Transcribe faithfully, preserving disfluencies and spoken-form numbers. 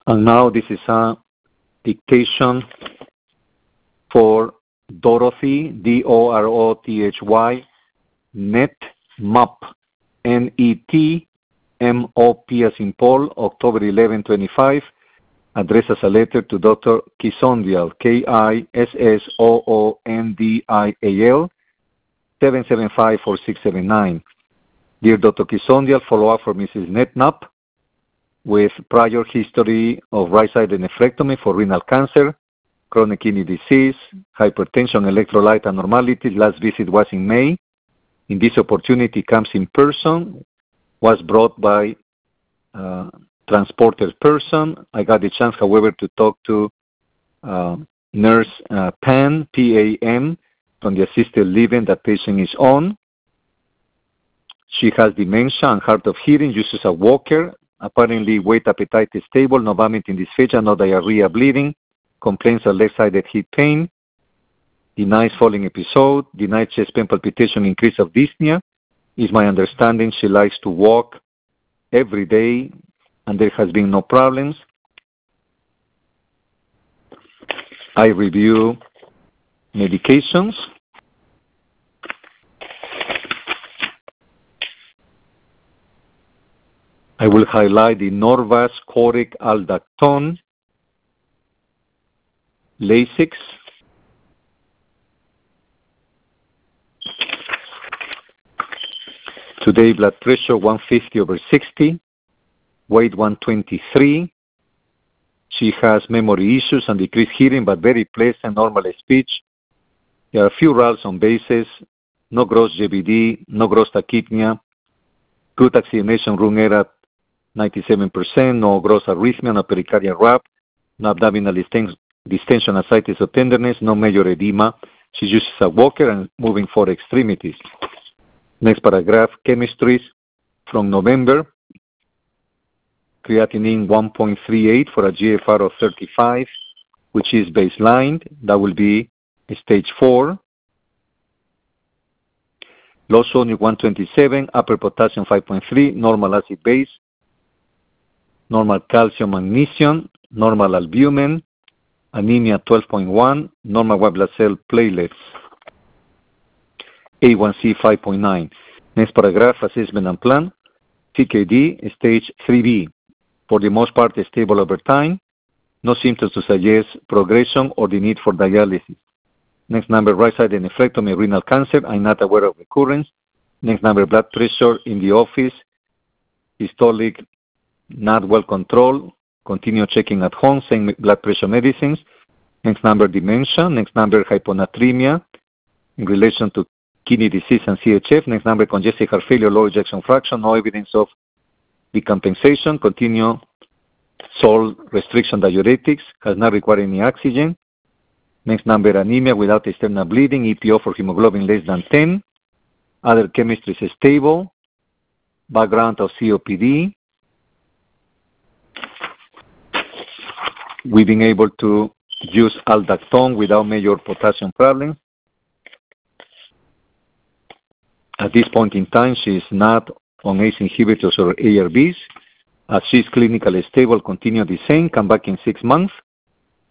And now this is a dictation for Dorothy, D O R O T H Y, Net Map, N E T M O P as in Paul, October eleventh, twenty-five, addressed as a letter to Doctor Kissondial, K I S S O O N D I A L, seven seven five, four six seven nine. Dear Doctor Kissondial, follow-up for Missus Netnap with prior history of right-sided nephrectomy for renal cancer, chronic kidney disease, hypertension, electrolyte abnormalities. Last visit was in May. In this opportunity, comes in person, was brought by uh, transported person. I got the chance, however, to talk to uh, nurse uh, Pan, P A M, from the assisted living that patient is on. She has dementia and hard of hearing, uses a walker, apparently weight, appetite is stable, no vomiting, dysphagia, no diarrhea, bleeding, complains of left-sided hip pain, denies falling episode, denies chest pain, palpitation, increase of dyspnea. Is my understanding she likes to walk every day and there has been no problems. I review medications. I will highlight the Norvasc, Coric, Aldactone, Lasix, today blood pressure one fifty over sixty, weight one twenty-three. She has memory issues and decreased hearing, but very pleasant, normal speech. There are a few R A Ls on basis, no gross J B D, no gross tachypnea, good oxygenation room air at ninety-seven percent, no gross arrhythmia, no pericardial rap, no abdominal distension, ascites or tenderness, no major edema. She uses a walker and moving for extremities. Next paragraph, chemistries from November. Creatinine one point three eight for a G F R of thirty-five, which is baseline. That will be stage four. Low sodium one twenty-seven, upper potassium five point three, normal acid base, normal calcium, magnesium, normal albumin, anemia twelve point one, normal white blood cell platelets, A one C five point nine. Next paragraph, assessment and plan. C K D, stage three B. For the most part, stable over time. No symptoms to suggest progression or the need for dialysis. Next number, right-sided nephrectomy, renal cancer. I'm not aware of recurrence. Next number, blood pressure in the office. Systolic, not well controlled. Continue checking at home, same blood pressure medicines. Next number, dementia. Next number, hyponatremia in relation to kidney disease and C H F. Next number, congestive heart failure, low ejection fraction, no evidence of decompensation. Continue salt restriction diuretics, has not required any oxygen. Next number, anemia without external bleeding, E P O for hemoglobin less than ten. Other chemistry is stable. Background of C O P D. We've been able to use Aldactone without major potassium problems. At this point in time, she is not on A C E inhibitors or A R Bs. As she is clinically stable, continue the same, come back in six months.